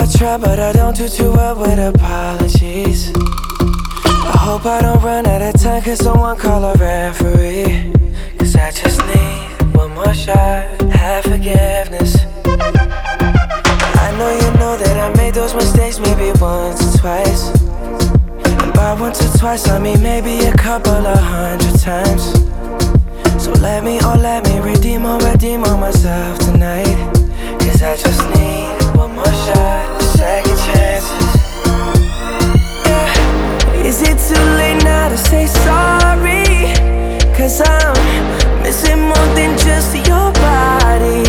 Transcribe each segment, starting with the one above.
try, but I don't do too well with apologies. I hope I don't run out of time, cause someone call a referee. Cause I just need one more shot, have forgiveness. I know you know that I made those mistakes maybe once or twice. And by once or twice I mean maybe a couple of 100 times. So let me redeem on myself tonight. Cause I just need one more shot, second chances. Yeah. Is it too late now to say sorry? Cause I'm missing more than just your body.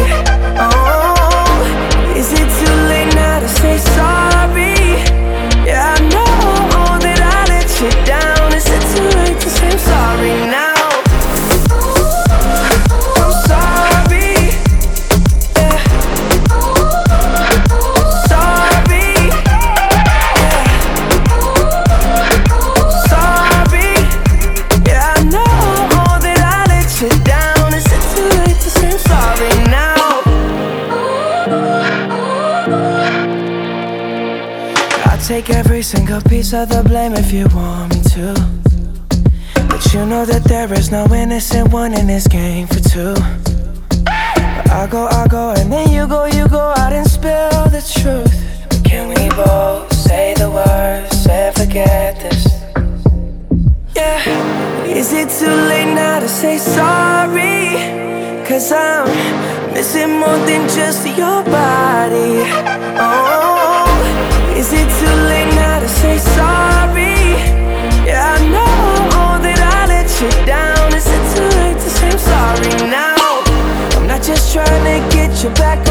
Oh, is it too late now to say sorry? Yeah, I know that I let you down. Is it too late to say I'm sorry now? Take every single piece of the blame if you want me to. But you know that there is no innocent one in this game for two. But I go, and then you go out and spill the truth. But can we both say the words and forget this? Yeah. Is it too late now to say sorry? Cause I'm missing more than just your body. Oh, is it too late now to say sorry? Yeah, I know that I let you down. Is it too late to say I'm sorry now? I'm not just trying to get you back